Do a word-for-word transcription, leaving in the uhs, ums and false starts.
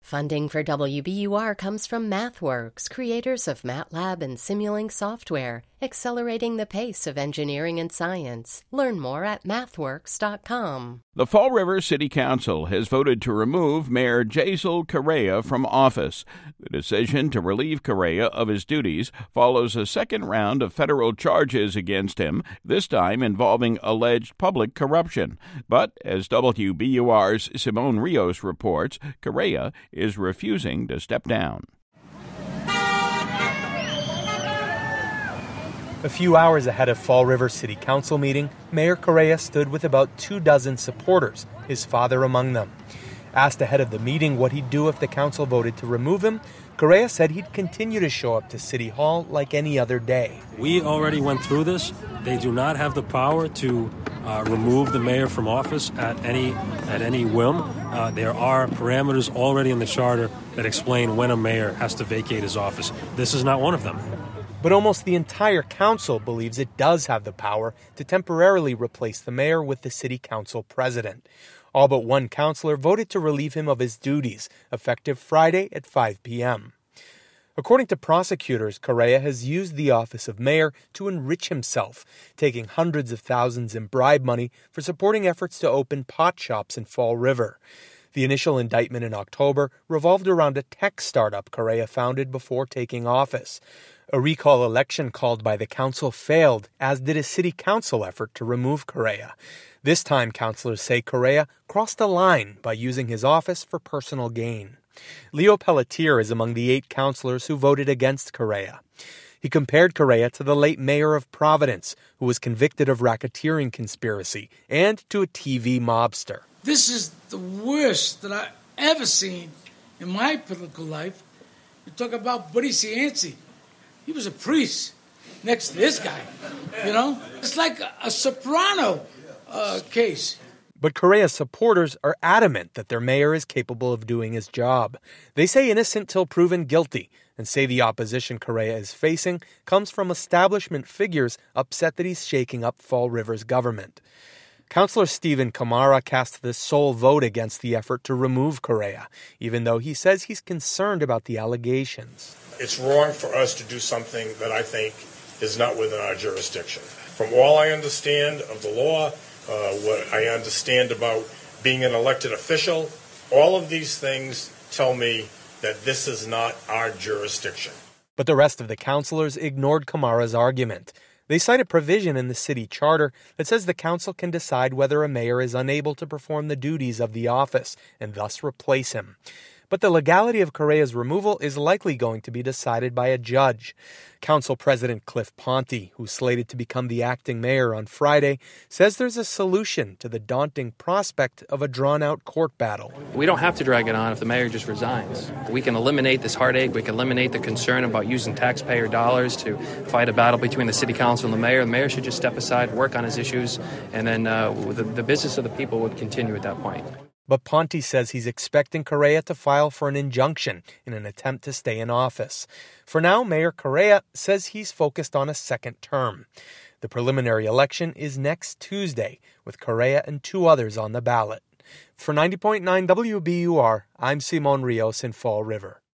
Funding for W B U R comes from MathWorks, creators of MATLAB and Simulink software, accelerating the pace of engineering and science. Learn more at mathworks dot com. The Fall River City Council has voted to remove Mayor Jaisal Correa from office. The decision to relieve Correa of his duties follows a second round of federal charges against him, this time involving alleged public corruption. But as W B U R's Simon Rios reports, Correa is refusing to step down. A few hours ahead of Fall River City Council meeting, Mayor Correa stood with about two dozen supporters, his father among them. Asked ahead of the meeting what he'd do if the council voted to remove him, Correa said he'd continue to show up to City Hall like any other day. We already went through this. They do not have the power to uh, remove the mayor from office at any at any whim. Uh, there are parameters already in the charter that explain when a mayor has to vacate his office. This is not one of them. But almost the entire council believes it does have the power to temporarily replace the mayor with the city council president. All but one councilor voted to relieve him of his duties, effective Friday at five p.m. According to prosecutors, Correa has used the office of mayor to enrich himself, taking hundreds of thousands in bribe money for supporting efforts to open pot shops in Fall River. The initial indictment in October revolved around a tech startup Correa founded before taking office. A recall election called by the council failed, as did a city council effort to remove Correa. This time, councilors say Correa crossed a line by using his office for personal gain. Leo Pelletier is among the eight councilors who voted against Correa. He compared Correa to the late mayor of Providence, who was convicted of racketeering conspiracy, and to a T V mobster. This is the worst that I've ever seen in my political life. You talk about Buddy Cianci. He was a priest next to this guy, you know? It's like a, a Soprano uh, case. But Correa's supporters are adamant that their mayor is capable of doing his job. They say innocent till proven guilty, and say the opposition Correa is facing comes from establishment figures upset that he's shaking up Fall River's government. Councilor Stephen Camara cast the sole vote against the effort to remove Correa, even though he says he's concerned about the allegations. It's wrong for us to do something that I think is not within our jurisdiction. From all I understand of the law, uh, what I understand about being an elected official, all of these things tell me that this is not our jurisdiction. But the rest of the councilors ignored Camara's argument. They cite a provision in the city charter that says the council can decide whether a mayor is unable to perform the duties of the office and thus replace him. But the legality of Correa's removal is likely going to be decided by a judge. Council President Cliff Ponte, who's slated to become the acting mayor on Friday, says there's a solution to the daunting prospect of a drawn-out court battle. We don't have to drag it on if the mayor just resigns. We can eliminate this heartache. We can eliminate the concern about using taxpayer dollars to fight a battle between the city council and the mayor. The mayor should just step aside, work on his issues, and then uh, the, the business of the people would continue at that point. But Ponte says he's expecting Correa to file for an injunction in an attempt to stay in office. For now, Mayor Correa says he's focused on a second term. The preliminary election is next Tuesday, with Correa and two others on the ballot. For ninety point nine W B U R, I'm Simon Rios in Fall River.